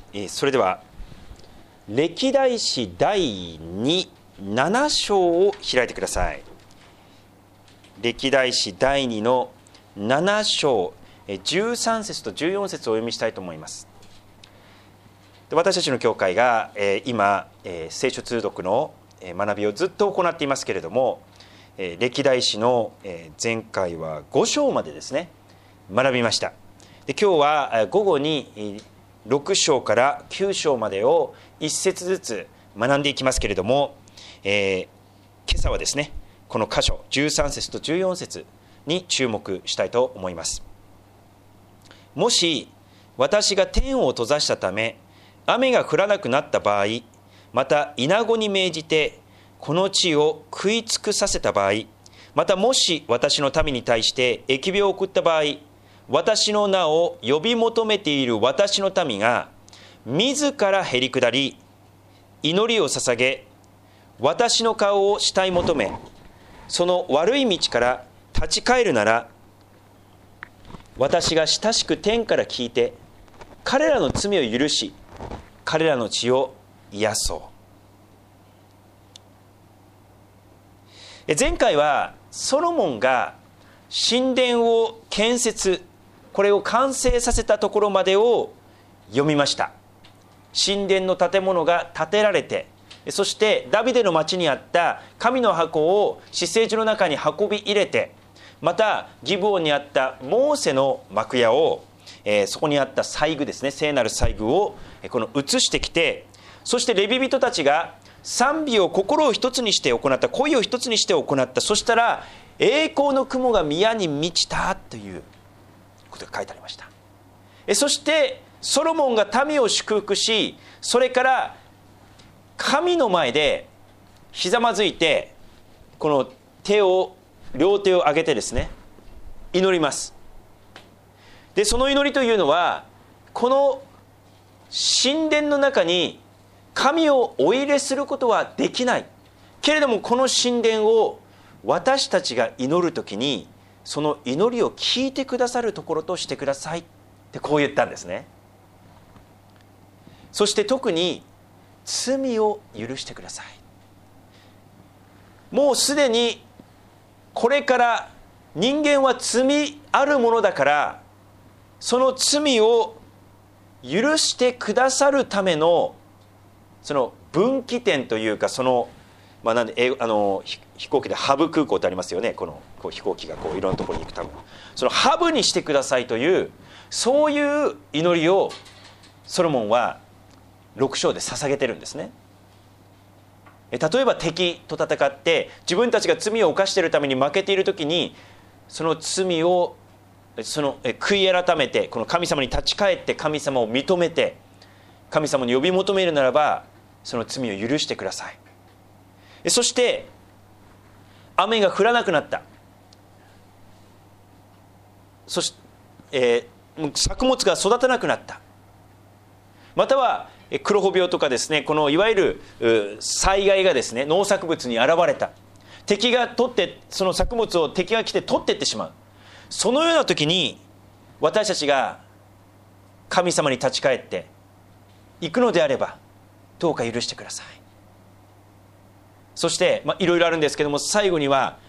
それでは歴代史第7章を開いてください。歴代史第2の7章13節と14節をお読みしたいと思います。私たちの教会が今聖書通読の学びをずっと行っていますけれども、歴代史の前回は5章までですね学びました。で今日は午後に6章から9章までを1節ずつ学んでいきますけれども、今朝はですねこの箇所13節と14節に注目したいと思います。もし私が天を閉ざしたため雨が降らなくなった場合、またイナゴに命じてこの地を食い尽くさせた場合、またもし私の民に対して疫病を送った場合、私の名を呼び求めている私の民が自らへり下り祈りを捧げ、私の顔を慕い求め、その悪い道から立ち返るなら、私が親しく天から聞いて彼らの罪を許し、彼らの血を癒そう。前回はソロモンが神殿を建設、これを完成させたところまでを読みました。神殿の建物が建てられて、そしてダビデの町にあった神の箱を至聖所の中に運び入れて、またギブオンにあったモーセの幕屋を、そこにあった祭具ですね、聖なる祭具をこの移してきて、そしてレビ人たちが賛美を心を一つにして行った、声を一つにして行った。そしたら栄光の雲が宮に満ちたということが書いてありました。そしてソロモンが民を祝福し、それから神の前でひざまずいて、この両手を上げてですね祈ります。でその祈りというのは、この神殿の中に神をお入れすることはできないけれども、この神殿を私たちが祈るときにその祈りを聞いてくださるところとしてくださいってこう言ったんですね。そして特に罪を許してください。もうすでにこれから人間は罪あるものだから、その罪を許してくださるためのその分岐点というか、その、なんで飛行機でハブ空港ってありますよね。この飛行機がいろんなところに行くためのそのハブにしてくださいという、そういう祈りをソロモンは6章で捧げてるんですね。例えば敵と戦って自分たちが罪を犯しているために負けているときに、その罪を悔い改めて、この神様に立ち返って神様を認めて神様に呼び求めるならば、その罪を許してください。そして雨が降らなくなった。そして、作物が育たなくなった。または黒穂病とかですね、このいわゆる災害がですね農作物に現れた。敵が取って、その作物を敵が来て取っていってしまう。そのような時に私たちが神様に立ち返って行くのであれば、どうか許してください。そしていろいろあるんですけども、最後には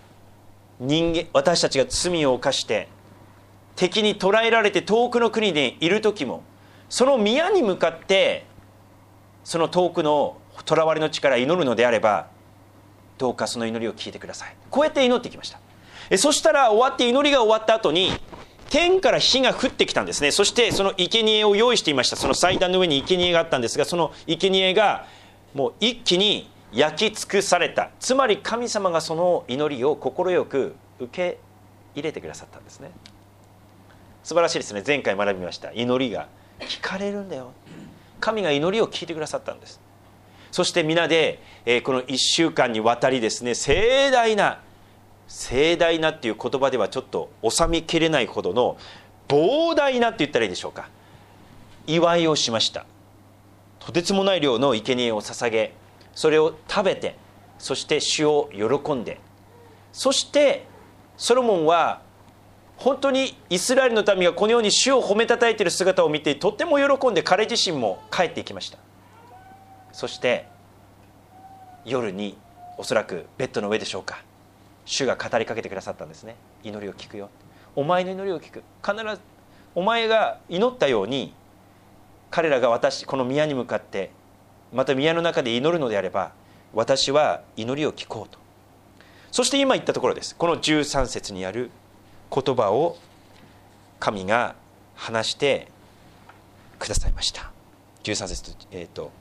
私たちが罪を犯して敵に捕らえられて遠くの国にいる時も、その宮に向かってその遠くの囚われの地から祈るのであれば、どうかその祈りを聞いてください。こうやって祈ってきました。そしたら祈りが終わった後に天から火が降ってきたんですね。そしてその生贄を用意していました。その祭壇の上に生贄があったんですが、その生贄がもう一気に焼き尽くされた。つまり神様がその祈りを快く受け入れてくださったんですね。素晴らしいですね。前回学びました。祈りが聞かれるんだよ。神が祈りを聞いてくださったんです。そして皆で、この1週間にわたりですね、盛大なっていう言葉ではちょっと収めきれないほどの膨大なって言ったらいいでしょうか、祝いをしました。とてつもない量の生贄を捧げ、それを食べて、そして主を喜んで、そしてソロモンは本当にイスラエルの民がこのように主を褒めたたえている姿を見てとても喜んで彼自身も帰っていきました。そして夜におそらくベッドの上でしょうか、主が語りかけてくださったんですね。祈りを聞くよ、お前の祈りを聞く、必ずお前が祈ったように彼らがこの宮に向かってまた宮の中で祈るのであれば私は祈りを聞こうと。そして今言ったところです。この13節にある言葉を神が話してくださいました。13節と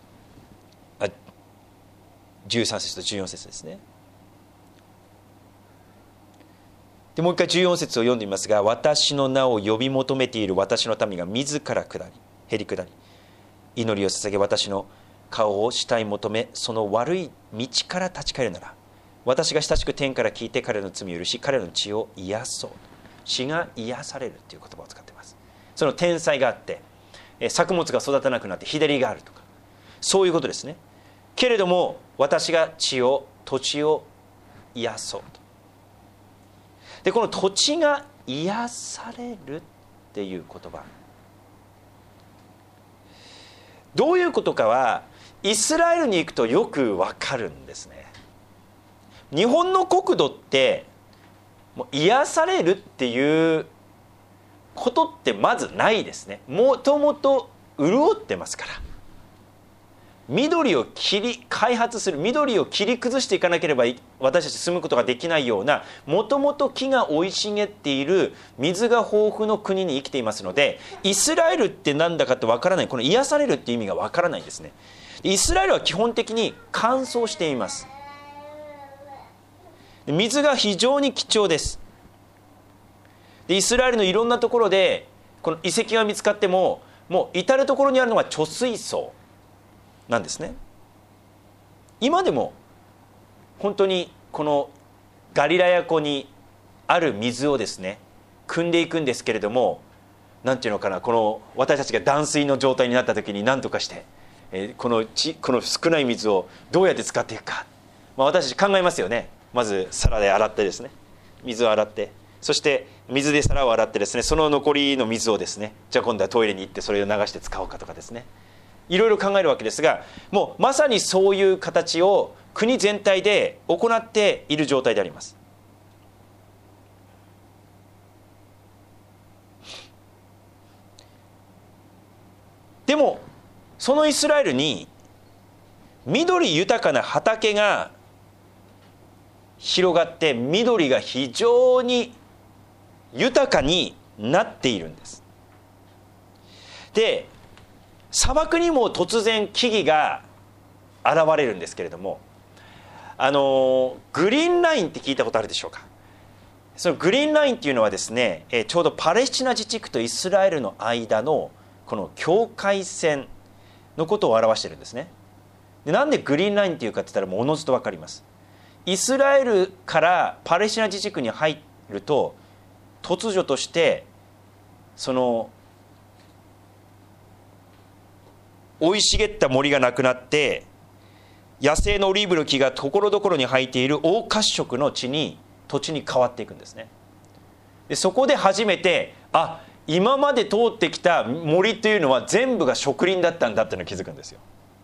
13節と14節ですね。でもう一回14節を読んでみますが、私の名を呼び求めている私の民が自らへり下り祈りを捧げ私の顔を慕い求めその悪い道から立ち返るなら私が親しく天から聞いて彼の罪を許し彼の血を癒そう。血が癒されるという言葉を使っています。その天災があって作物が育たなくなって日照りがあるとかそういうことですね。けれども私が土地を癒そうと。でこの土地が癒されるっていう言葉、どういうことかはイスラエルに行くとよくわかるんですね。日本の国土ってもう癒されるっていうことってまずないですね。もともと潤ってますから。緑を開発する、緑を切り崩していかなければ私たち住むことができないような、もともと木が生い茂っている水が豊富の国に生きていますので、イスラエルってなんだかってわからない、この癒されるっていう意味がわからないんですね。イスラエルは基本的に乾燥しています。水が非常に貴重です。でイスラエルのいろんなところでこの遺跡が見つかっても、もう至る所にあるのが貯水槽なんですね。今でも本当にこのガリラヤ湖にある水をですね汲んでいくんですけれども、なんていうのかな、この私たちが断水の状態になった時に何とかして、この少ない水をどうやって使っていくか、私たち考えますよね。まず皿で洗ってですね、水を洗って、そして水で皿を洗ってですね、その残りの水をですね、じゃあ今度はトイレに行ってそれを流して使おうかとかですね、いろいろ考えるわけですが、もうまさにそういう形を国全体で行っている状態であります。でもそのイスラエルに緑豊かな畑が広がって緑が非常に豊かになっているんです。で砂漠にも突然木々が現れるんですけれども、グリーンラインって聞いたことあるでしょうか。そのグリーンラインっていうのはですね、ちょうどパレスチナ自治区とイスラエルの間のこの境界線のことを表しているんですね。でなんでグリーンラインっていうかって言ったらもうおのずと分かります。イスラエルからパレスチナ自治区に入ると突如としてその生い茂った森がなくなって野生のオリーブの木がところどころに生えている黄褐色の土地に変わっていくんですね。でそこで初めて今まで通ってきた森というのは全部が植林だったんだっていうのを気づくんですよ。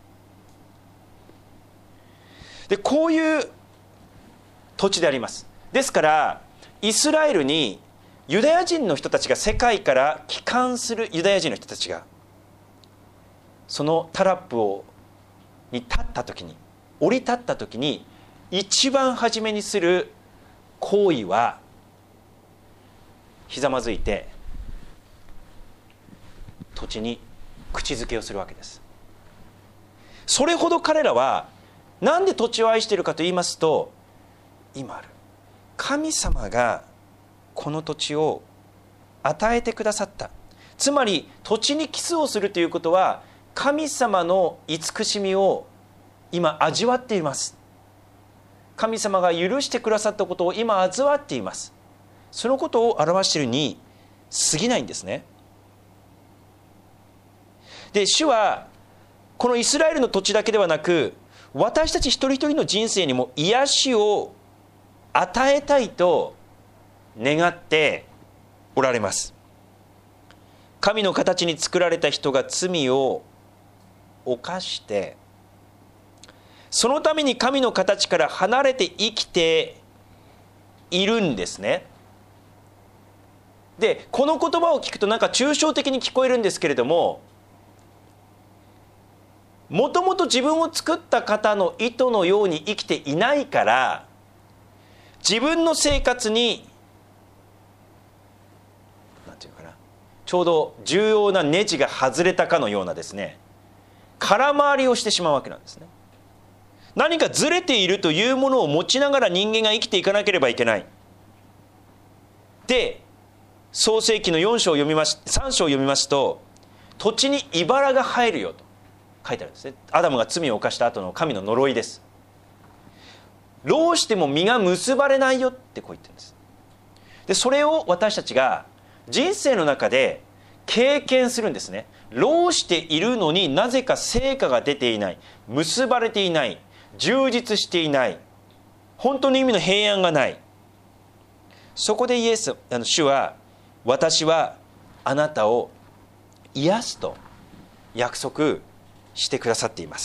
でこういう土地であります。ですからイスラエルにユダヤ人の人たちが、世界から帰還するユダヤ人の人たちがそのタラップに立った時に、降り立った時に一番初めにする行為はひざまずいて土地に口づけをするわけです。それほど彼らはなんで土地を愛しているかと言いますと、今ある神様がこの土地を与えてくださった。つまり土地にキスをするということは神様の慈しみを今味わっています。神様が許してくださったことを今味わっています。そのことを表しているに過ぎないんですね。で主はこのイスラエルの土地だけではなく、私たち一人一人の人生にも癒しを与えたいと願っておられます。神の形に作られた人が罪を犯して、そのために神の形から離れて生きているんですね。で、この言葉を聞くとなんか抽象的に聞こえるんですけれども、もともと自分を作った方の意図のように生きていないから、自分の生活になんていうかな、ちょうど重要なネジが外れたかのようなですね、空回りをしてしまうわけなんですね。何かずれているというものを持ちながら人間が生きていかなければいけない。で、創世記の3章を読みますと、土地に茨が生えるよと書いてあるんですね。アダムが罪を犯した後の神の呪いです。どうしても実が結ばれないよってこう言ってるんです。で、それを私たちが人生の中で経験するんですね。労しているのになぜか成果が出ていない、結ばれていない、充実していない、本当の意味の平安がない。そこで主は、私はあなたを癒すと約束してくださっています。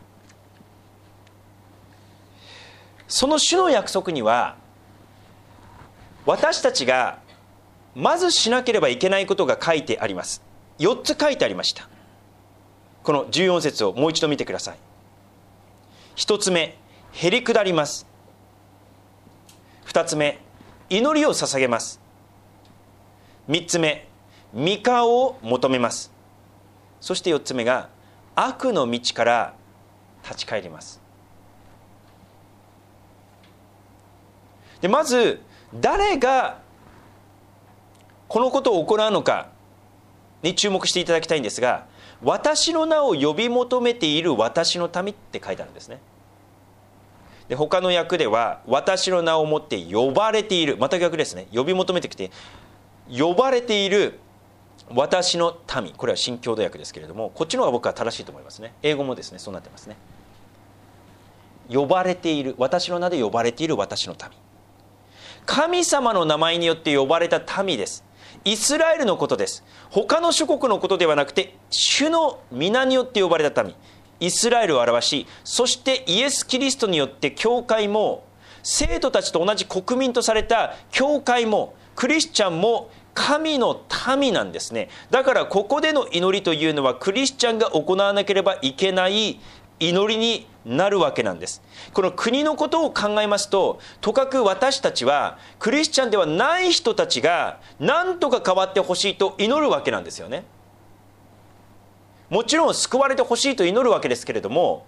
その主の約束には、私たちがまずしなければいけないことが書いてあります。4つ書いてありました。この14節をもう一度見てください。1つ目、へりくだります。2つ目、祈りを捧げます。3つ目、御顔を求めます。そして4つ目が、悪の道から立ち返ります。で、まず誰がこのことを行うのかに注目していただきたいんですが、私の名を呼び求めている私の民って書いてあるんですね。で、他の訳では、私の名をもって呼ばれている、また逆ですね、呼び求めてきて呼ばれている私の民、これは新共同訳ですけれども、こっちの方が僕は正しいと思いますね。英語もですね、そうなってますね。呼ばれている、私の名で呼ばれている私の民、神様の名前によって呼ばれた民です。イスラエルのことです。他の諸国のことではなくて、主の皆によって呼ばれた民、イスラエルを表し、そしてイエス・キリストによって教会も、生徒たちと同じ国民とされた教会も、クリスチャンも神の民なんですね。だからここでの祈りというのは、クリスチャンが行わなければいけない祈りになるわけなんです。この国のことを考えますと、とかく私たちはクリスチャンではない人たちが何とか変わってほしいと祈るわけなんですよね。もちろん救われてほしいと祈るわけですけれども、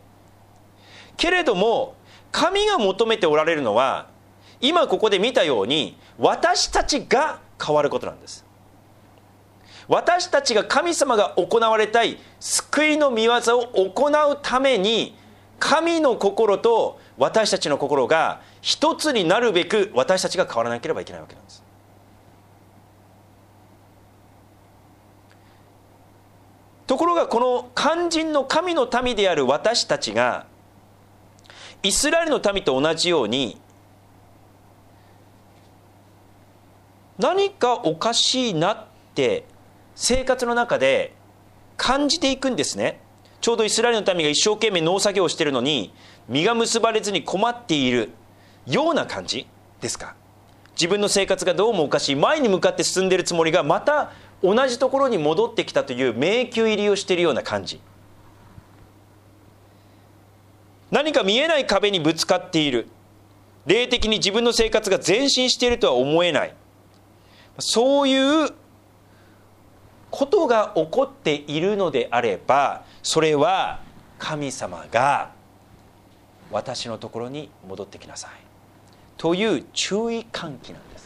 神が求めておられるのは、今ここで見たように私たちが変わることなんです。私たちが神様が行われたい救いの御業を行うために、神の心と私たちの心が一つになるべく、私たちが変わらなければいけないわけなんです。ところが、この肝心の神の民である私たちがイスラエルの民と同じように、何かおかしいなって生活の中で感じていくんですね。ちょうどイスラエルの民が一生懸命農作業をしているのに、実が結ばれずに困っているような感じですか。自分の生活がどうもおかしい、前に向かって進んでいるつもりが、また同じところに戻ってきたという迷宮入りをしているような感じ。何か見えない壁にぶつかっている。霊的に自分の生活が前進しているとは思えない。そういうことが起こっているのであれば、それは神様が私のところに戻ってきなさいという注意喚起なんです。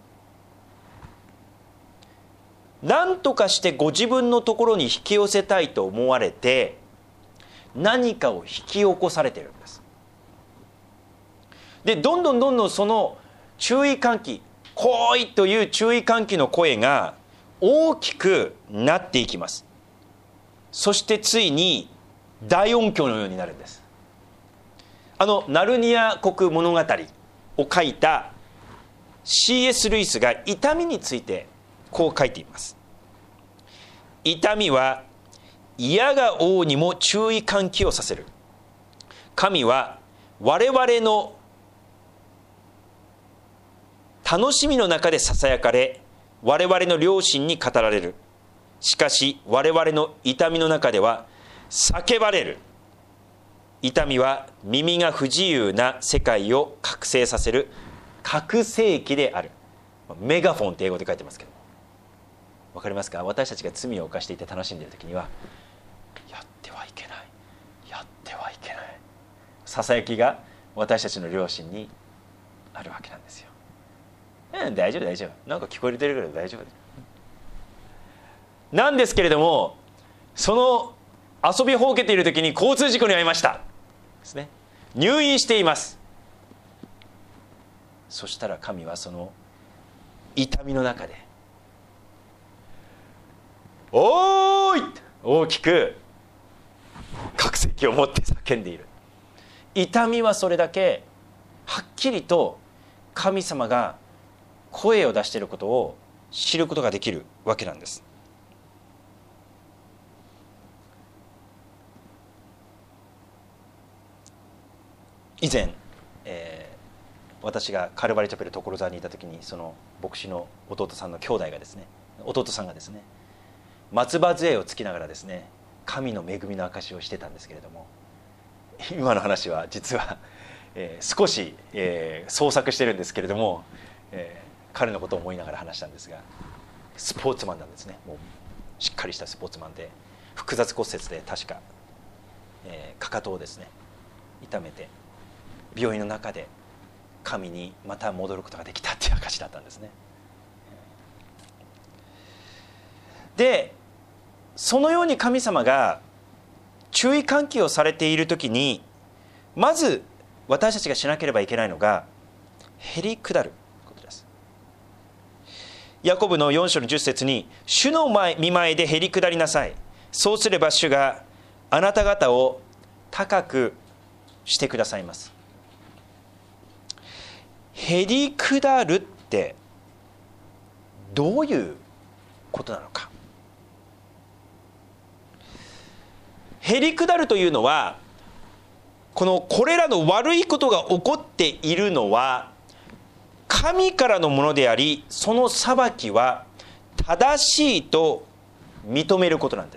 何とかしてご自分のところに引き寄せたいと思われて、何かを引き起こされているんです。で、どんどんその注意喚起、来いという注意喚起の声が大きくなっていきます。そしてついに大音響のようになるんです。ナルニア国物語を書いた C.S. ルイスが痛みについてこう書いています。痛みは嫌が王にも注意喚起をさせる。神は我々の楽しみの中でささやかれ、我々の良心に語られる。しかし我々の痛みの中では叫ばれる。痛みは耳が不自由な世界を覚醒させる覚醒器である。メガフォンって英語で書いてますけども、わかりますか？私たちが罪を犯していて楽しんでいる時には、やってはいけない、やってはいけない、ささやきが私たちの良心にあるわけなんですよ。大丈夫大丈夫、なんか聞こえてるぐらい大丈夫なんですけれども、その遊びほうけている時に交通事故に遭いましたですね。入院しています。そしたら神はその痛みの中でおーい大きく覚醒器を持って叫んでいる。痛みはそれだけはっきりと神様が声を出していることを知ることができるわけなんです。以前、私がカルバリチャペル所沢にいた時に、その牧師の弟さんがですね松葉杖をつきながらですね、神の恵みの証しをしてたんですけれども、今の話は実は、少し、創作してるんですけれども、彼のことを思いながら話したんですが、スポーツマンなんですね。もうしっかりしたスポーツマンで、複雑骨折で確か、かかとをですね痛めて病院の中で神にまた戻ることができたっていう証だったんですね。でそのように神様が注意喚起をされているときに、まず私たちがしなければいけないのがへりくだることです。ヤコブの4章の10節に、主の御前でへりくだりなさい。そうすれば主があなた方を高くしてくださいます。へりくだるってどういうことなのか。へりくだるというのは、これらの悪いことが起こっているのは神からのものであり、その裁きは正しいと認めることなんです。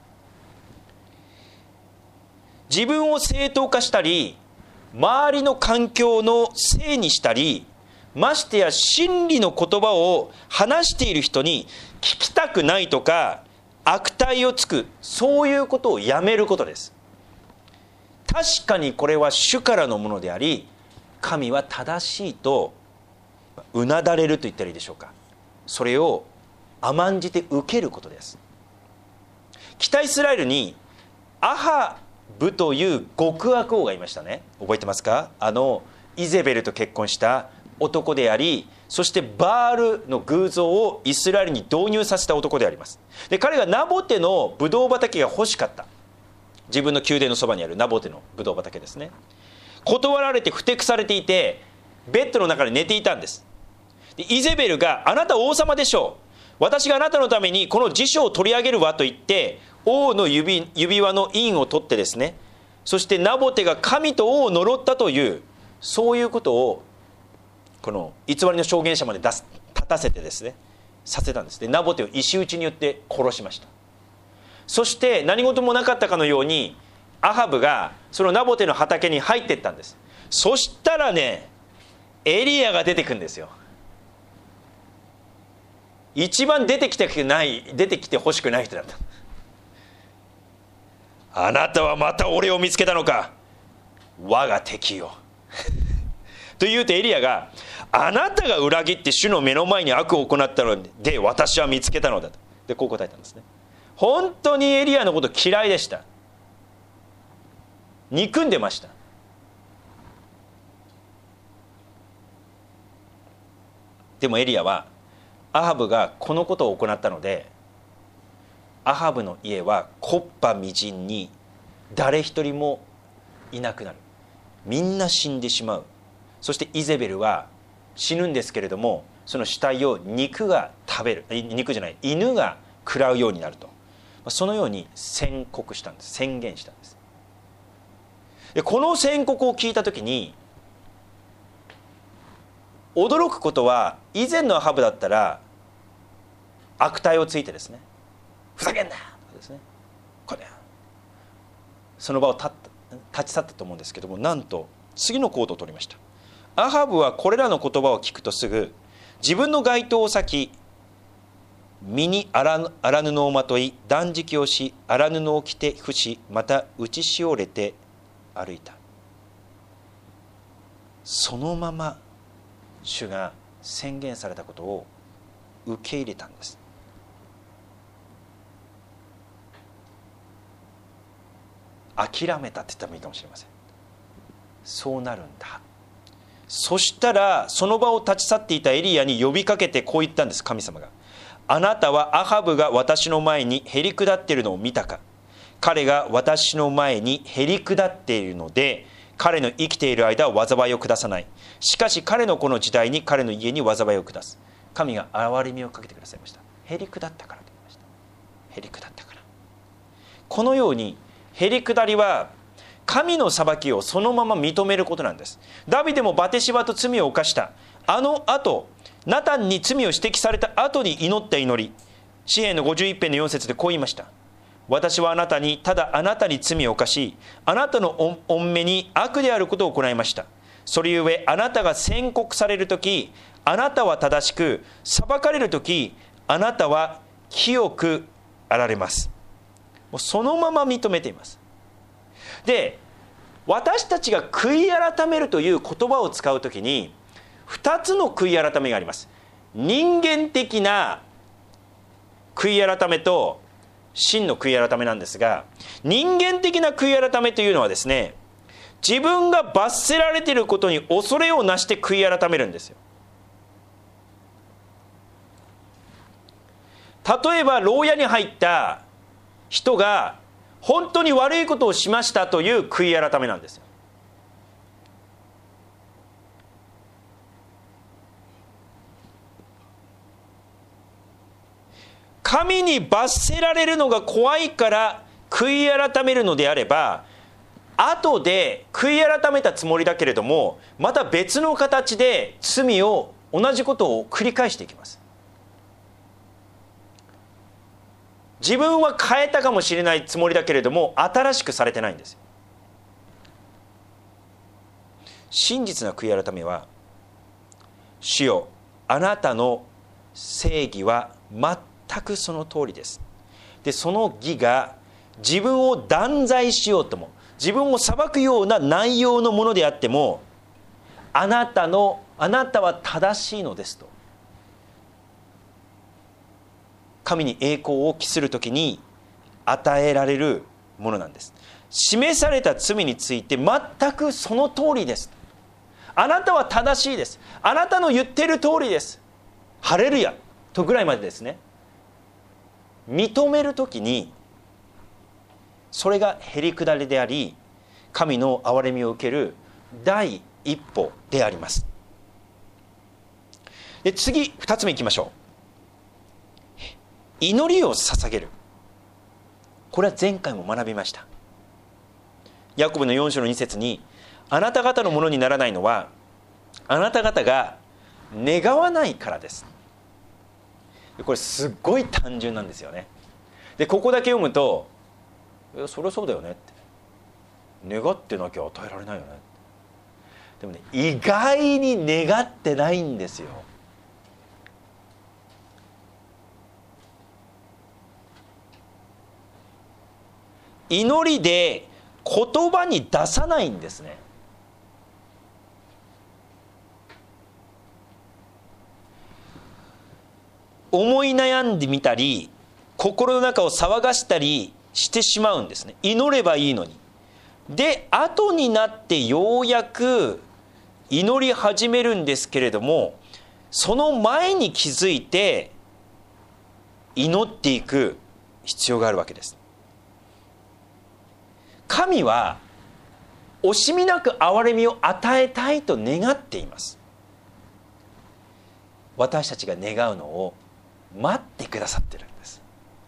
自分を正当化したり、周りの環境のせいにしたり、ましてや真理の言葉を話している人に聞きたくないとか悪態をつく、そういうことをやめることです。確かにこれは主からのものであり、神は正しいとうなだれると言ったらいいでしょうか。それを甘んじて受けることです。北イスラエルにアハブという極悪王がいましたね。覚えてますか？イゼベルと結婚した男であり、そしてバールの偶像をイスラエルに導入させた男であります。で彼がナボテのブドウ畑が欲しかった。自分の宮殿のそばにあるナボテのブドウ畑ですね。断られてふてくされていて、ベッドの中で寝ていたんです。でイゼベルが、あなた王様でしょう、私があなたのためにこの辞書を取り上げるわと言って、王の指輪の印を取ってですね、そしてナボテが神と王を呪ったという、そういうことをこの偽りの証言者まで立たせてですね、させたんです。でナボテを石打ちによって殺しました。そして何事もなかったかのようにアハブがそのナボテの畑に入っていったんです。そしたらね、エリアが出てくるんですよ。一番出てきてほしくない人だった。あなたはまた俺を見つけたのか、我が敵よと言うとエリアが、あなたが裏切って主の目の前に悪を行ったので私は見つけたのだと。でこう答えたんですね。本当にエリアのこと嫌いでした。憎んでました。でもエリアはアハブがこのことを行ったので、アハブの家は木っ端みじんに誰一人もいなくなる。みんな死んでしまう。そしてイゼベルは死ぬんですけれども、その死体を肉が食べる、肉じゃない、犬が食らうようになると、そのように宣告したんです。宣言したんです。でこの宣告を聞いたときに驚くことは、以前のアハブだったら悪態をついてですね、ふざけんなとかですね、これその場を立ち去ったと思うんですけども、なんと次の行動を取りました。アハブはこれらの言葉を聞くとすぐ、自分の街灯を裂き、身に荒布をまとい、断食をし、荒布を着て伏し、また打ちしおれて歩いた。そのまま主が宣言されたことを受け入れたんです。諦めたって言ったらもいいかもしれません。そうなるんだ。そしたらその場を立ち去っていたエリアに呼びかけてこう言ったんです。神様が、あなたはアハブが私の前にへり下っているのを見たか。彼が私の前にへり下っているので、彼の生きている間は災いを下さない。しかし彼のこの時代に彼の家に災いを下す。神が憐れみをかけてくださいました。へり下ったからと言いました。へり下ったから。このようにへり下りは神の裁きをそのまま認めることなんです。ダビデもバテシバと罪を犯した、あの後ナタンに罪を指摘された後に祈った祈り、詩篇の51編の4節でこう言いました。私はあなたに、ただあなたに罪を犯し、あなたの御目に悪であることを行いました。それゆえあなたが宣告されるとき、あなたは正しく、裁かれるとき、あなたは清くあられます。もうそのまま認めています。で、私たちが悔い改めるという言葉を使うときに2つの悔い改めがあります。人間的な悔い改めと真の悔い改めなんですが、人間的な悔い改めというのはですね、自分が罰せられていることに恐れをなして悔い改めるんですよ。例えば牢屋に入った人が本当に悪いことをしましたという悔い改めなんですよ。神に罰せられるのが怖いから悔い改めるのであれば、後で悔い改めたつもりだけれども、また別の形で罪を、同じことを繰り返していきます。自分は変えたかもしれないつもりだけれども、新しくされてないんですよ。真実な悔い改めは、主よ、あなたの正義は全くその通りです。で、その義が自分を断罪しようとも、自分を裁くような内容のものであっても、あなたは正しいのですと、神に栄光を期するときに与えられるものなんです。示された罪について全くその通りです。あなたは正しいです。あなたの言っている通りです。ハレルヤとぐらいまでですね、認めるときに、それがへり下りであり、神の憐れみを受ける第一歩であります。で、次2つ目いきましょう。祈りを捧げる。これは前回も学びました。ヤコブの4章の2節に、あなた方のものにならないのはあなた方が願わないからです。これすっごい単純なんですよね。で、ここだけ読むと、そりゃそうだよねって、願ってなきゃ与えられないよね。でもね、意外に願ってないんですよ。祈りで言葉に出さないんですね。思い悩んでみたり、心の中を騒がしたりしてしまうんですね。祈ればいいのに。で、後になってようやく祈り始めるんですけれども、その前に気づいて祈っていく必要があるわけです。神は惜しみなく憐れみを与えたいと願っています。 私たちが願うのを待ってくださってるんです。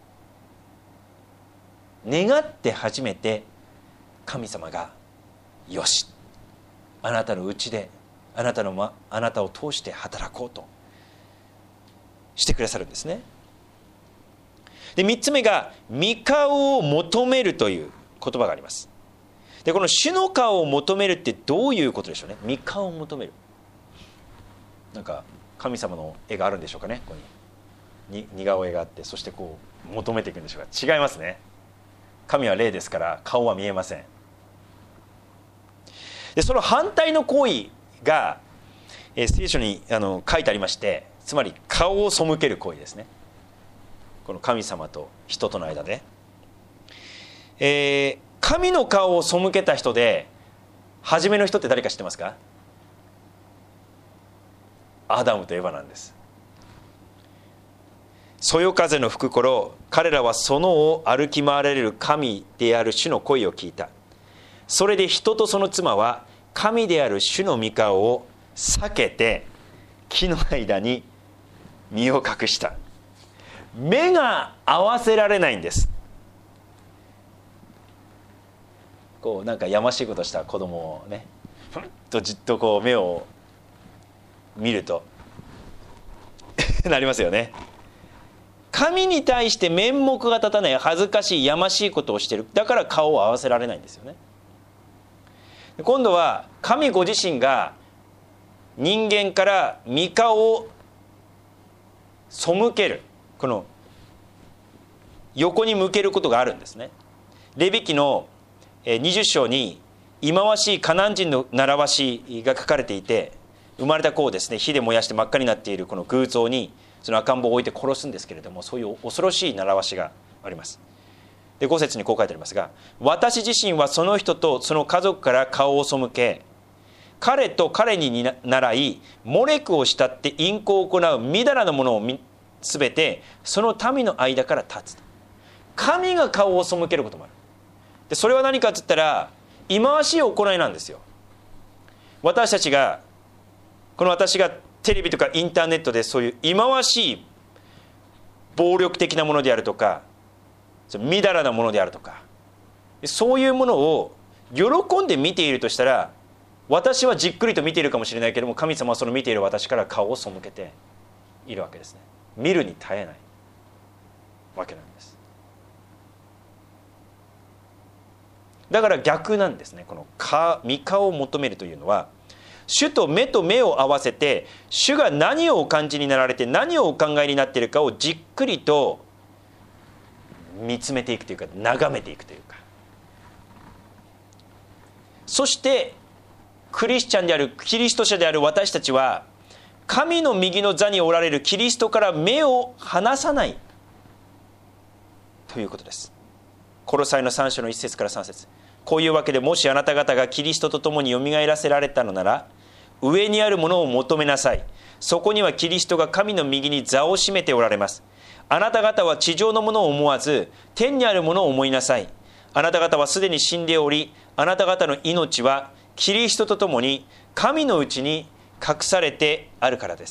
願って初めて神様がよし、あなたのうちであなたを通して働こうとしてくださるんですね。で、3つ目が御顔を求めるという言葉があります。で、この主の顔を求めるってどういうことでしょうね。御顔を求める、なんか神様の絵があるんでしょうかね。ここに似顔絵があって、そしてこう求めていくんでしょうか。違いますね。神は霊ですから顔は見えません。で、その反対の行為が聖書に書いてありまして、つまり顔を背ける行為ですね。この神様と人との間で、神の顔を背けた人で初めの人って誰か知ってますか？アダムとエバなんです。そよ風の吹く頃、彼らは園を歩き回られる神である主の声を聞いた。それで人とその妻は神である主の御顔を避けて木の間に身を隠した。目が合わせられないんです。こうなんかやましいことした子供をね、ふっとじっとこう目を見るとなりますよね。神に対して面目が立たない、恥ずかしい、やましいことをしている。だから顔を合わせられないんですよね。今度は神ご自身が人間から御顔を背ける、この横に向けることがあるんですね。レビ記の20章に忌まわしいカナン人の習わしが書かれていて、生まれた子をですね、火で燃やして真っ赤になっているこの偶像にその赤ん坊を置いて殺すんですけれども、そういう恐ろしい習わしがあります。で、5節にこう書いてありますが、私自身はその人とその家族から顔を背け、彼と彼に倣いモレクを慕って淫行を行うみだらなものをすべてその民の間から立つ。神が顔を背けることもある。で、それは何かって言ったら忌まわしい行いなんですよ。私たちが、この私がテレビとかインターネットでそういう忌まわしい暴力的なものであるとか、みだらなものであるとか、そういうものを喜んで見ているとしたら、私はじっくりと見ているかもしれないけれども、神様はその見ている私から顔を背けているわけですね。見るに耐えないわけなんです。だから逆なんですね。この御顔を求めるというのは、主と目を合わせて、主が何をお感じになられて何をお考えになっているかをじっくりと見つめていくというか、眺めていくというか、そしてクリスチャンである、キリスト者である私たちは、神の右の座におられるキリストから目を離さないということです。コロサイの3章の1節から3節、こういうわけで、もしあなた方がキリストと共によみがえらせられたのなら、上にあるものを求めなさい。そこにはキリストが神の右に座を占めておられます。あなた方は地上のものを思わず、天にあるものを思いなさい。あなた方はすでに死んでおり、あなた方の命はキリストと共に神のうちに隠されてあるからです。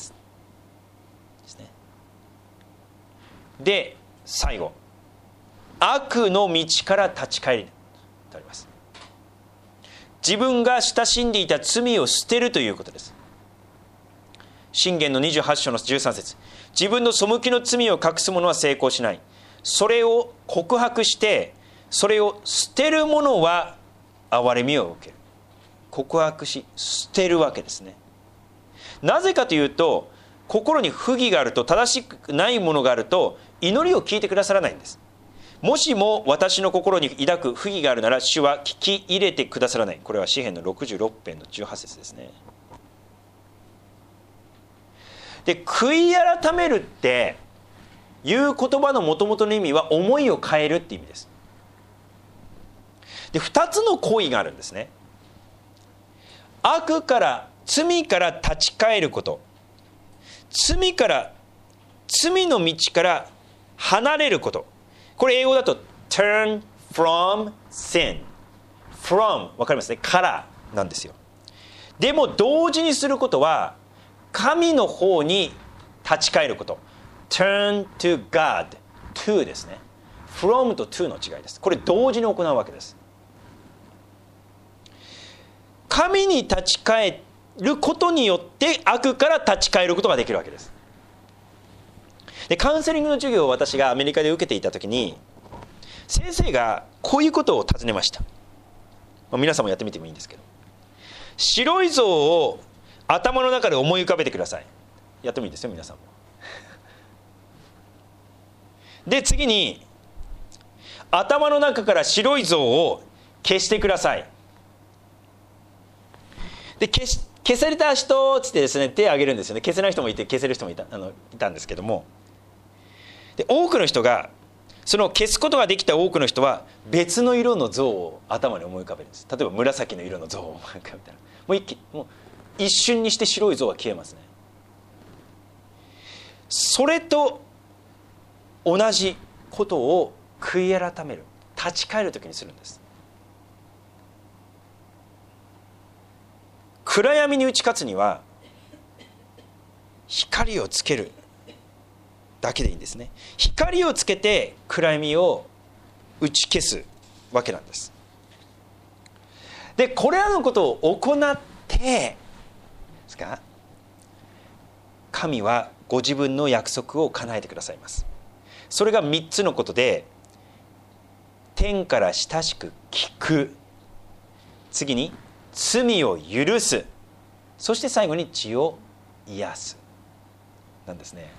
で、最後、悪の道から立ち返りとあります。自分が親しんでいた罪を捨てるということです。箴言の28章の13節、自分の背きの罪を隠す者は成功しない。それを告白してそれを捨てる者は憐れみを受ける。告白し捨てるわけですね。なぜかというと、心に不義があると、正しくないものがあると、祈りを聞いてくださらないんです。もしも私の心に抱く不義があるなら、主は聞き入れてくださらない。これは詩編の66編の18節ですね。で、悔い改めるっていう言葉の元々の意味は、思いを変えるって意味です。で、2つの行為があるんですね。悪から、罪から立ち返ること、罪の道から離れること。これ英語だと turn from sin。 from 分かりますね、からなんですよ。でも同時にすることは、神の方に立ち返ること。 turn to God to ですね。 from と to の違いです。これ同時に行うわけです。神に立ち返ることによって悪から立ち返ることができるわけです。でカウンセリングの授業を私がアメリカで受けていた時に、先生がこういうことを尋ねました。皆さんもやってみてもいいんですけど、白い像を頭の中で思い浮かべてください。やってもいいですよ皆さんも。で次に頭の中から白い像を消してください。で消せた人つってですね、手を挙げるんですよね。消せない人もいて消せる人もいたんですけども、で多くの人がその消すことができた多くの人は別の色の像を頭に思い浮かべるんです。例えば紫の色の像を思い浮かべたらもう一瞬にして白い像は消えますね。それと同じことを悔い改める、立ち返る時にするんです。暗闇に打ち勝つには光をつけるだけでいいんですね。光をつけて暗闇を打ち消すわけなんです。でこれらのことを行ってですか、神はご自分の約束を叶えてくださいます。それが3つのことで、天から親しく聞く、次に罪を許す、そして最後に血を癒すなんですね。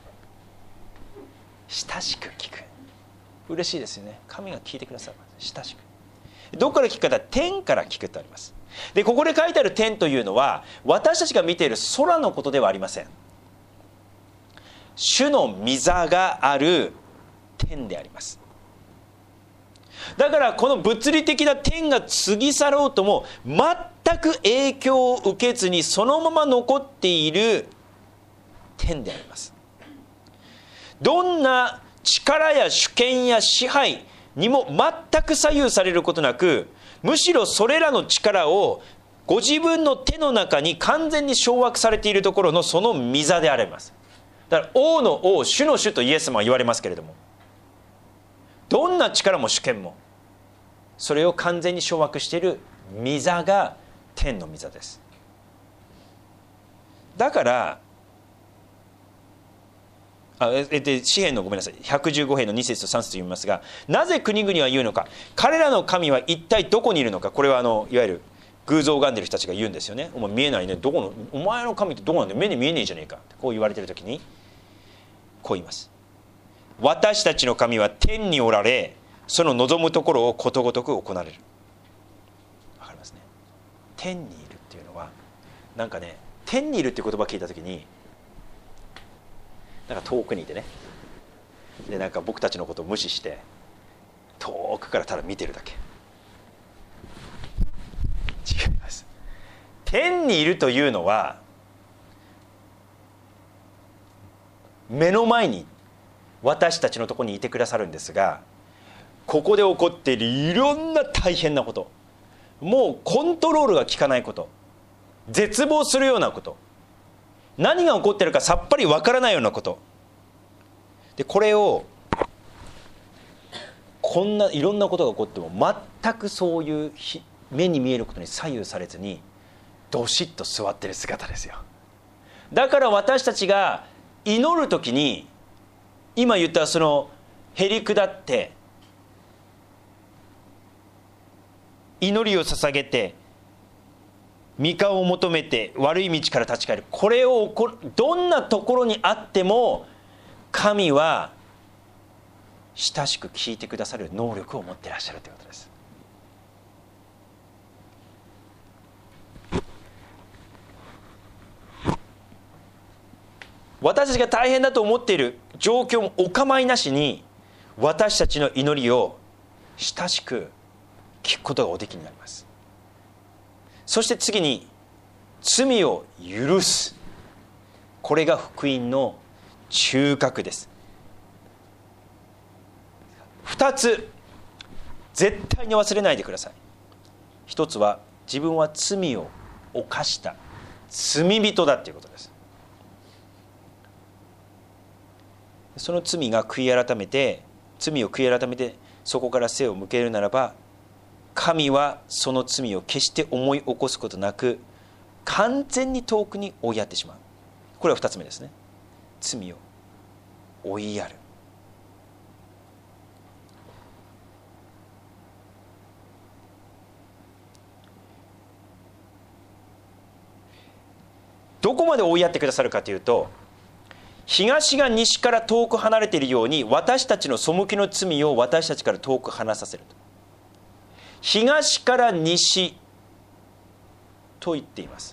親しく聞く、嬉しいですよね。神が聞いてくださる。親しく、どこから聞くか、天から聞くとあります。でここで書いてある天というのは私たちが見ている空のことではありません。主の御座がある天であります。だからこの物理的な天が過ぎ去ろうとも全く影響を受けずにそのまま残っている天であります。どんな力や主権や支配にも全く左右されることなく、むしろそれらの力をご自分の手の中に完全に掌握されているところのその御座であります。だから王の王、主の主とイエス様は言われますけれども、どんな力も主権もそれを完全に掌握している御座が天の御座です。だから詩編のごめんなさい115編の2節と3節と読みますが、なぜ国々は言うのか、彼らの神は一体どこにいるのか。これはいわゆる偶像を拝んでいる人たちが言うんですよね。お前見えないね、どこのお前の神ってどこなんだよ、目に見えねえじゃねえかってこう言われている時にこう言います。私たちの神は天におられ、その望むところをことごとく行われる。わかりますね。天にいるっていうのはなんかね、天にいるっていう言葉を聞いた時になんか遠くにいてね、でなんか僕たちのことを無視して遠くからただ見てるだけ。違います。天にいるというのは目の前に私たちのところにいてくださるんですが、ここで起こっているいろんな大変なこと、もうコントロールが効かないこと、絶望するようなこと、何が起こっているかさっぱりわからないようなことで、これをこんないろんなことが起こっても全くそういう目に見えることに左右されずにどしっと座っている姿ですよ。だから私たちが祈るときに今言ったそのへり下って祈りを捧げて御顔を求めて悪い道から立ち返る、これをどんなところにあっても神は親しく聞いてくださる能力を持っていらっしゃるということです。私たちが大変だと思っている状況もお構いなしに私たちの祈りを親しく聞くことがおできになります。そして次に罪を許す、これが福音の中核です。2つ絶対に忘れないでください。1つは自分は罪を犯した罪人だということです。 その罪が罪を悔い改めてそこから背を向けるならば、神はその罪を決して思い起こすことなく完全に遠くに追いやってしまう。これは2つ目ですね。罪を追いやる。どこまで追いやってくださるかというと、東が西から遠く離れているように私たちの背きの罪を私たちから遠く離させると。東から西と言っています。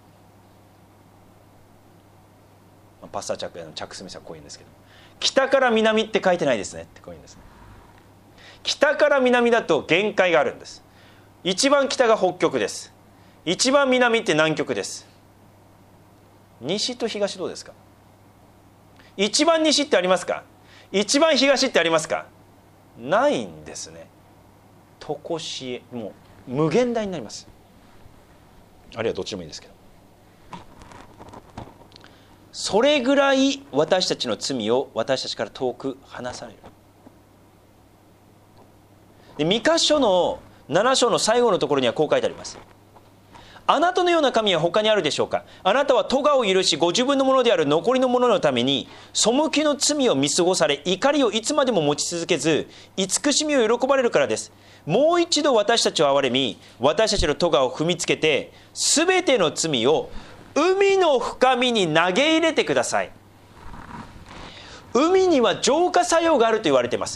パスターチャック・スミスはこう言うんですけど、北から南って書いてないですねってこう言うんですね。北から南だと限界があるんです。一番北が北極です。一番南って南極です。西と東どうですか？一番西ってありますか？一番東ってありますか？ないんですね。とこしえ、もう無限大になります。あるいはどっちでもいいですけど、それぐらい私たちの罪を私たちから遠く離される。で、ミカ書の7章の最後のところにはこう書いてあります。あなたのような神は他にあるでしょうか。あなたは咎を許し、ご自分のものである残りのもののために背きの罪を見過ごされ、怒りをいつまでも持ち続けず、慈しみを喜ばれるからです。もう一度私たちを憐れみ、私たちの咎を踏みつけて、すべての罪を海の深みに投げ入れてください。海には浄化作用があると言われています。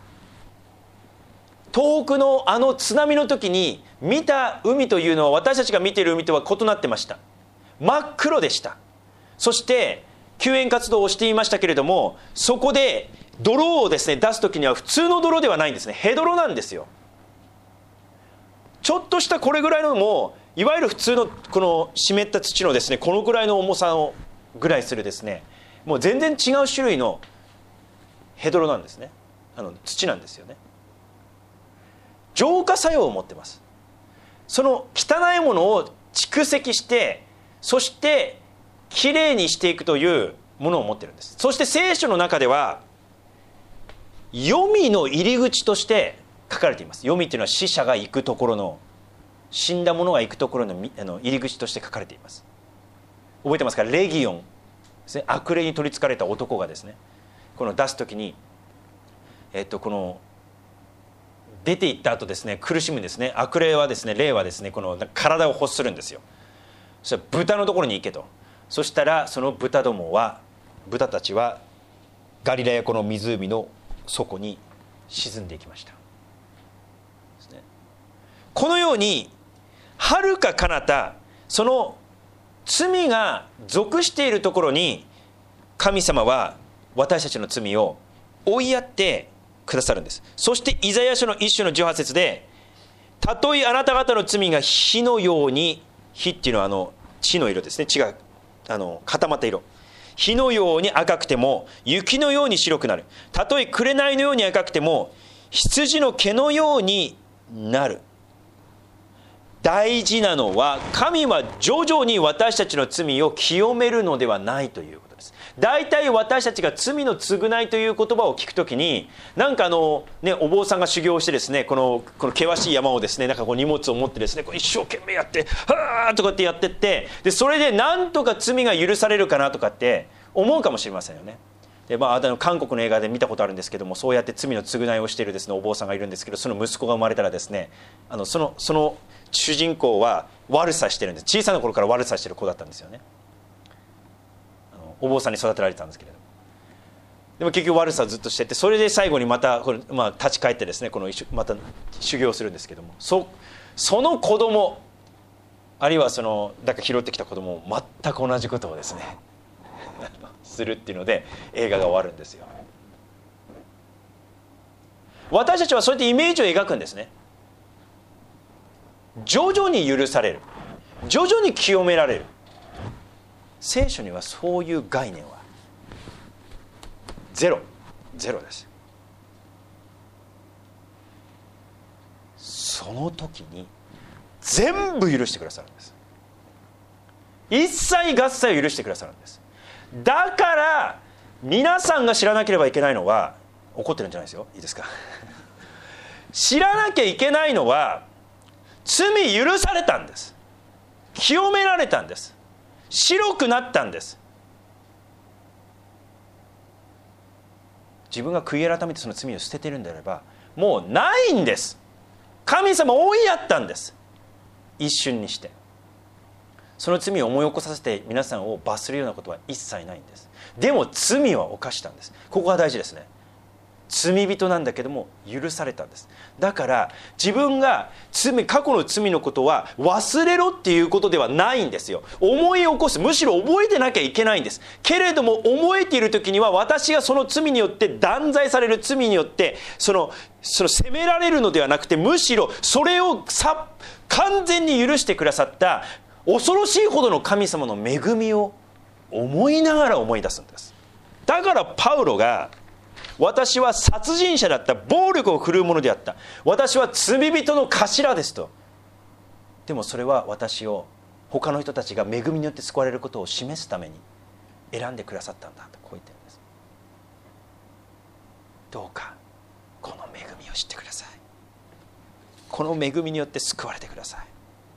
遠くのあの津波の時に見た海というのは私たちが見ている海とは異なってました。真っ黒でした。そして救援活動をしていましたけれども、そこで泥をですね出す時には普通の泥ではないんですね。ヘドロなんですよ。ちょっとしたこれぐらいのもいわゆる普通のこの湿った土のですねこのぐらいの重さをぐらいするですね、もう全然違う種類のヘドロなんですね。土なんですよね。浄化作用を持っています。その汚いものを蓄積して、そしてきれいにしていくというものを持っているんです。そして聖書の中では黄泉の入り口として書かれています。黄泉というのは死者が行くところの、死んだ者が行くところの入り口として書かれています。覚えてますか？レギオンですね、悪霊に取りつかれた男がですね、この出す時にこの出て行った後ですね、苦しむんですね。悪霊はですね、霊はですね、この体を欲するんですよ。そしたら豚のところに行けと。そしたらその豚たちはガリラヤ湖の湖の底に沈んでいきました。このように遥か彼方、その罪が属しているところに神様は私たちの罪を追いやってくださるんです。そしてイザヤ書の1章の18節で、たとえあなた方の罪が火のように、火っていうのは血の色ですね、血が固まった色、火のように赤くても雪のように白くなる。たとえ紅のように赤くても羊の毛のようになる。大事なのは、神は徐々に私たちの罪を清めるのではないということです。大体私たちが罪の償いという言葉を聞くときに、なんかお坊さんが修行してですね、この険しい山をですね、なんか荷物を持ってですね、一生懸命やってはーとかってやってって、でそれでなんとか罪が許されるかなとかって思うかもしれませんよね。で韓国の映画で見たことあるんですけども、そうやって罪の償いをしているですねお坊さんがいるんですけど、その息子が生まれたらですね、その主人公は悪さしてるんです。小さな頃から悪さしてる子だったんですよね。お坊さんに育てられてたんですけれども、でも結局悪さをずっとしてて、それで最後にまた立ち返ってですね、また修行するんですけども、その子供、あるいはだから拾ってきた子供も全く同じことをですねするっていうので映画が終わるんですよ。私たちはそうやってイメージを描くんですね。徐々に許される、徐々に清められる。聖書にはそういう概念はゼロです。その時に全部許してくださるんです。一切合切を許してくださるんです。だから皆さんが知らなければいけないのは、怒ってるんじゃないですよ、いいですか知らなきゃいけないのは、罪許されたんです。清められたんです。白くなったんです。自分が悔い改めてその罪を捨てているんであれば、もうないんです。神様追いやったんです。一瞬にして。その罪を思い起こさせて皆さんを罰するようなことは一切ないんです。でも罪は犯したんです。ここが大事ですね。罪人なんだけども許されたんです。だから自分が過去の罪のことは忘れろっていうことではないんですよ。思い起こす、むしろ覚えてなきゃいけないんです。けれども覚えている時には、私がその罪によって断罪される、罪によってその責められるのではなくて、むしろそれを完全に許してくださった恐ろしいほどの神様の恵みを思いながら思い出すんです。だからパウロが、私は殺人者だった、暴力を振るう者であった、私は罪人の頭ですと。でもそれは私を他の人たちが恵みによって救われることを示すために選んでくださったんだと、こう言ってるんです。どうかこの恵みを知ってください。この恵みによって救われてください。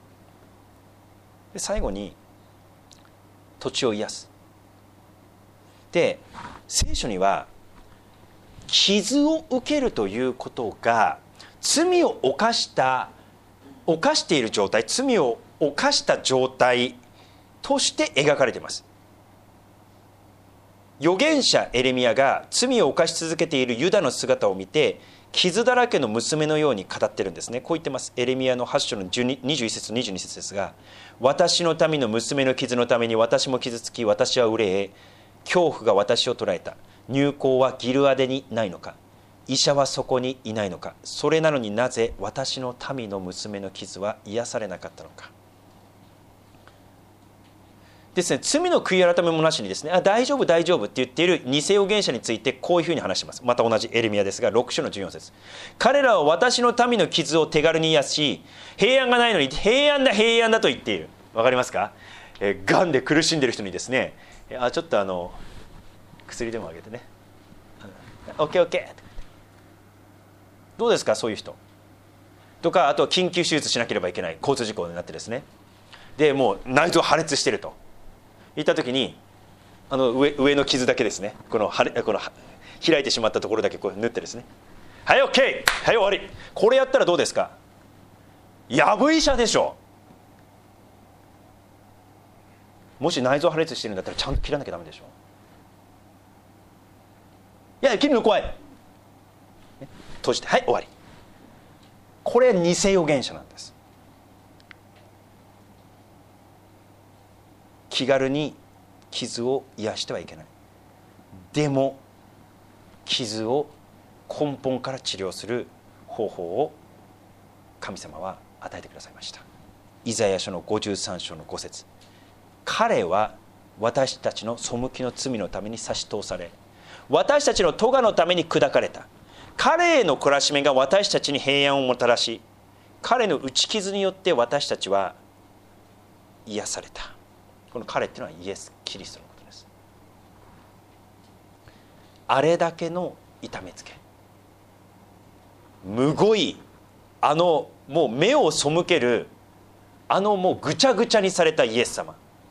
で最後に土地を癒す。で聖書には傷を受けるということが、罪を犯している状態、罪を犯した状態として描かれています。預言者エレミヤが罪を犯し続けているユダの姿を見て、傷だらけの娘のように語ってるんですね。こう言ってます。エレミヤの8章の21節22節ですが、私の民の娘の傷のために私も傷つき、私は憂え、恐怖が私を捉えた。入港はギルアデにないのか、医者はそこにいないのか、それなのになぜ私の民の娘の傷は癒されなかったのか。ですね、罪の悔い改めもなしにですね、大丈夫大丈夫って言っている偽預言者についてこういうふうに話します。また同じエレミヤですが、6章の14節、彼らは私の民の傷を手軽に癒し、平安がないのに平安だ平安だと言っている。わかりますか？がんで苦しんでいる人にですね、ちょっと薬でもあげてね、オッケーオッケー、どうですかそういう人とか、あとは緊急手術しなければいけない、交通事故になってですね、でもう内臓破裂してるといった時に、上の傷だけですね、この開いてしまったところだけこう縫ってですね、はいオッケー、はい終わり。これやったらどうですか？やぶ医者でしょ。もし内臓破裂してるんだったらちゃんと切らなきゃダメでしょ。いや切るの怖い、閉じてはい終わり。これは偽預言者なんです。気軽に傷を癒してはいけない。でも傷を根本から治療する方法を神様は与えてくださいました。イザヤ書の53章の5節、彼は私たちの背きの罪のために差し通され、私たちの咎のために砕かれた。彼への懲らしめが私たちに平安をもたらし、彼の打ち傷によって私たちは癒された。この彼っていうのはイエス・キリストのことです。あれだけの痛めつけ、むごいもう目を背けるもうぐちゃぐちゃにされたイエス様、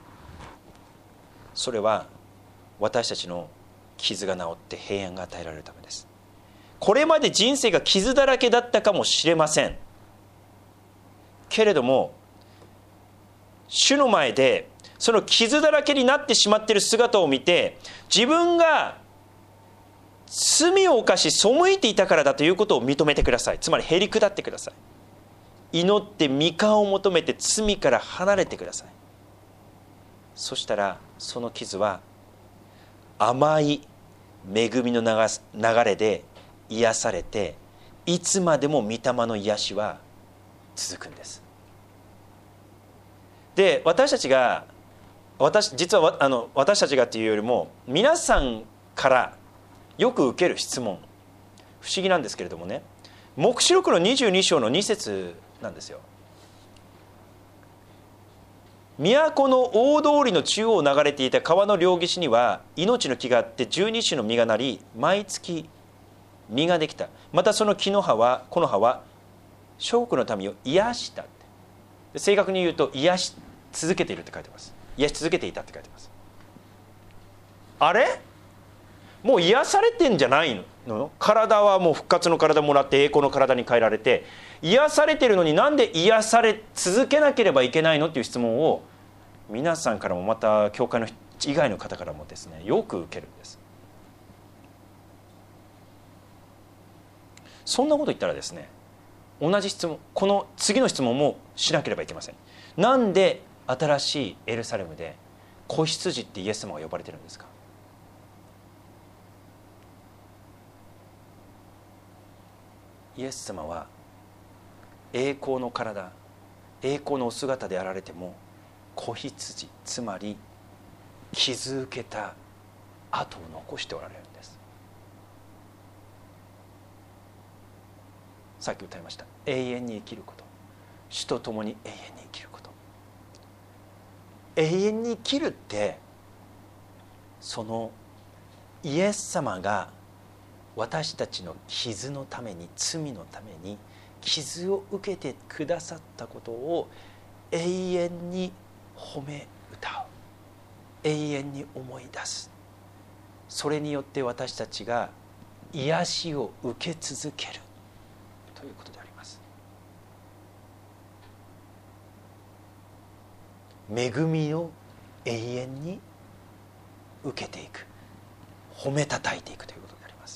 それは私たちの傷が治って平安が与えられるためです。これまで人生が傷だらけだったかもしれませんけれども、主の前でその傷だらけになってしまっている姿を見て、自分が罪を犯し背いていたからだということを認めてください。つまりへり下ってください。祈って御顔を求めて罪から離れてください。そしたらその傷は甘い恵みの流れで癒されて、いつまでも御霊の癒しは続くんです。で実は私たちがというよりも、皆さんからよく受ける質問、不思議なんですけれどもね、黙示録の22章の2節なんですよ。 都の大通りの中央を流れていた川の両岸には命の木があって12種の実がなり、毎月実ができた。またその木の葉は諸国の民を癒した。正確に言うと癒し続けているって書いてます。癒し続けていたって書いてます。あれ、もう癒されてんじゃないの？体はもう復活の体もらって栄光の体に変えられて癒されてるのに、なんで癒され続けなければいけないのっていう質問を皆さんからも、また教会の以外の方からもですね、よく受けるんです。そんなこと言ったらですね、同じ質問、この次の質問もしなければいけません。なんで新しいエルサレムで子羊ってイエス様が呼ばれてるんですか？イエス様は栄光の体、栄光のお姿であられても子羊、つまり傷受けた跡を残しておられるんです。さっき歌いました、永遠に生きること、主と共に永遠に生きること。永遠に生きるって、そのイエス様が私たちの傷のために、罪のために傷を受けてくださったことを永遠に褒め歌う、永遠に思い出す。それによって私たちが癒しを受け続けるということであります。恵みを永遠に受けていく、褒めたたえていくということであります。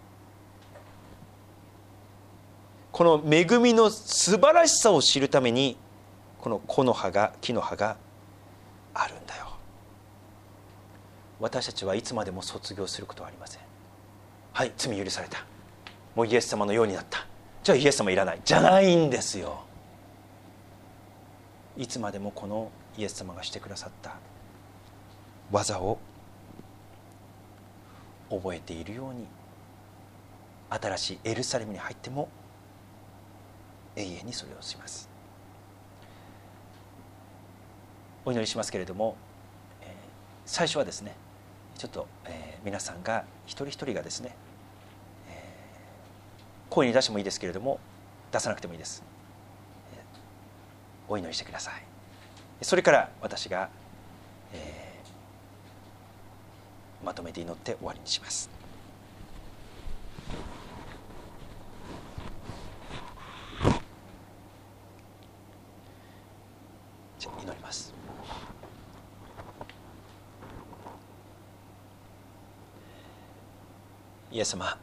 この恵みの素晴らしさを知るために、この木の葉があるんだよ。私たちはいつまでも卒業することはありません。はい、罪許された、もうイエス様のようになった、じゃあイエス様いらない、じゃないんですよ。いつまでもこのイエス様がしてくださった技を覚えているように、新しいエルサレムに入っても永遠にそれをします。お祈りしますけれども、最初はですね、ちょっと、皆さんが一人一人がですね、声に出してもいいですけれども、出さなくてもいいです。お祈りしてください。それから私が、まとめて祈って終わりにします。じゃあ祈ります。イエス様、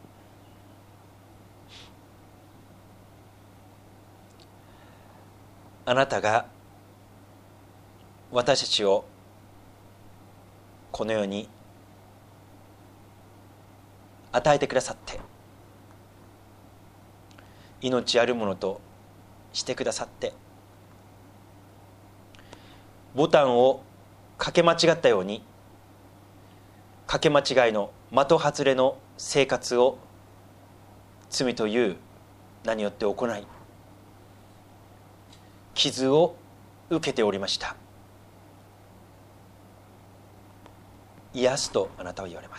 あなたが私たちをこの世に与えてくださって、命あるものとしてくださって、ボタンをかけ間違ったように、かけ間違いの的外れの生活を罪という名によって行い、傷を受けておりました。癒すとあなたは言われます。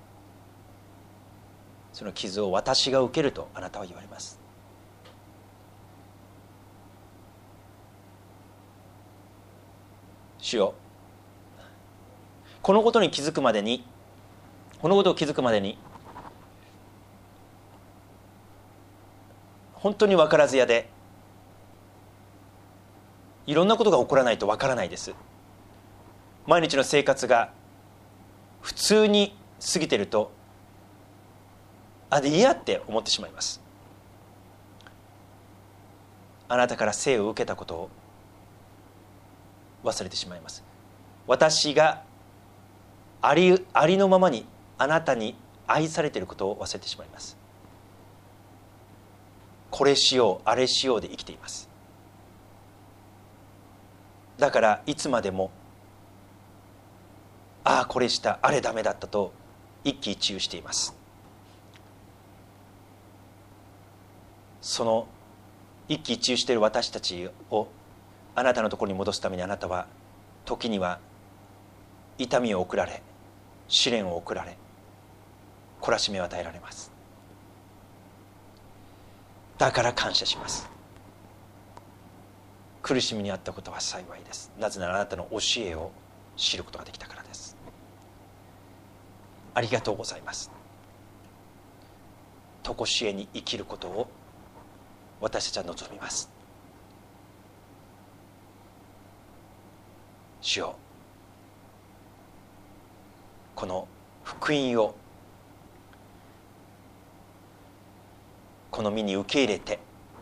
その傷を私が受けるとあなたは言われます。主よ、このことを気づくまでに本当に分からずやで、いろんなことが起こらないと分からないです。毎日の生活が普通に過ぎてると、でいいやって思ってしまいます。あなたから生を受けたことを忘れてしまいます。私がありのままにあなたに愛されていることを忘れてしまいます。これしようあれしようで生きています。だからいつまでもこれしたあれダメだったと一喜一憂しています。その一喜一憂している私たちをあなたのところに戻すために、あなたは時には痛みを送られ、試練を送られ、懲らしめを与えられます。だから感謝します。苦しみにあったことは幸いです。なぜならあなたの教えを知ることができたからです。ありがとうございます。とこしえに生きることを私たちは望みます。主よ、この福音をこの身に受け入れて、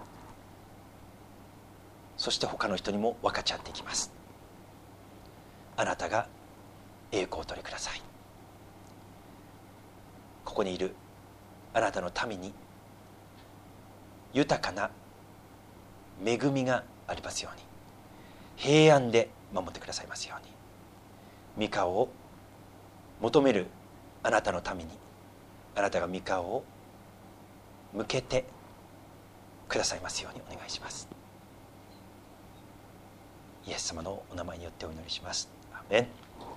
そして他の人にも分かち合っていきます。あなたが栄光をお取りください。ここにいるあなたの民に豊かな恵みがありますように、平安で守ってくださいますように、御顔を求めるあなたの民にあなたが御顔を向けてくださいますようにお願いします。イエス様のお名前によってお祈りします。アーメン。